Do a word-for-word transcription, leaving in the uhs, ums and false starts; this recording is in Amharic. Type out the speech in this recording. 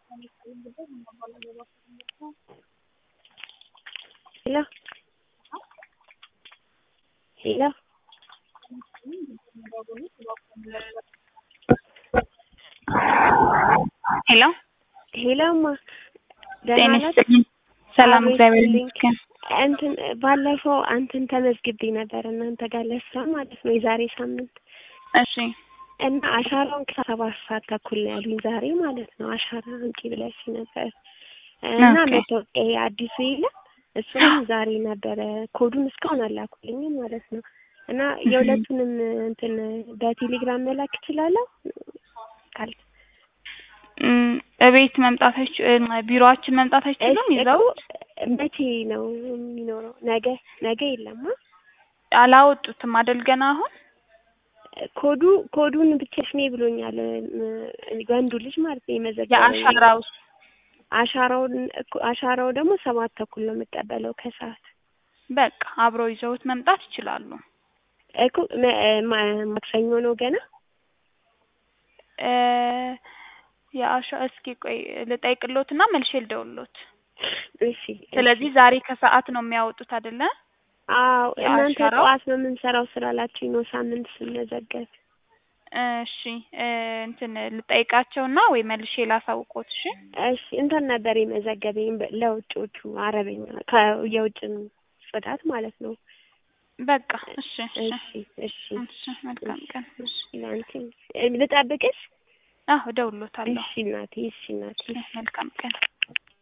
Hello? Hello? Hello? Hello ma ደህና ጤና ናት? ይስጥልኝ። ሰላም አቤት እግዚአብሔር ይስጥልኝ። ይመስገን። እንትን ባለፈው አንተን ተመዝግቤ ነበር እናንተ ጋር ለስራ ማለት ነው የዛሬ ሳምንት እሺ እና አሻራውን ከሰባት ሰዓት ተኩል ነው ያሉኝ ዛሬ ማለት ነው። አሻራ አምጪ ብለሽ ነበር እና ኦኬ። መታወቂያ አዲሱ የለም እሱም ዛሬ ነበረ። ኮዱን እስካሁን አላኩልኝም ማለት ነው። እና የሁለቱንም እንትን በቴሌግራም መላክ እችላለሁ ካል እም እቤት መምጣታች ቢሮአችን መምጣታችሁም ይዘው መቼ ነው የሚኖረው? ነገ ነገ የለማ አላወጡትም አይደል ገና አሁን ኮዱ ኮዱን ብቻሽ ነኝ ብሎኛል ወንዱ ልጅ ማለት ነው የመዘገበው። የአሻራው አሻራውን አሻራው ደግሞ ሰባት ተኩል ነው የምቀበለው ከሰዓት። በቃ አብረው ይዘውት መምጣት ይችላሉ። እኮ ማክሰኞ ነው ገና እ የአሻ እስኪ ቆይ ልጠይቅሎትና መልሼ ልደውልሎት። እሺ ስለዚህ ዛሬ ከሰዓት ነው የሚያወጡት አይደለ? አዎ እናንተ የአሻራው ጠዋት ነው የምንሰራው ስላላችሁኝ ነው ሳምንት ስንመዘገብ። እሺ እንትን ልጠይቃቸውና ወይ መልሼ ላሳውቆት። እሺ እሺ እንትን ነበር የመዘገበኝ ለውጮቹ አረበኛ ከየውጭም ጽዳት ማለት ነው። በቃ እሺ እሺ እሺ እሺ መልካም ቀን። እሺ ላንቺ ልጠብቅሽ? አዎ እደውልሎታለሁ። እሺ እናቴ እሺ እናቴ መልካም ቀን።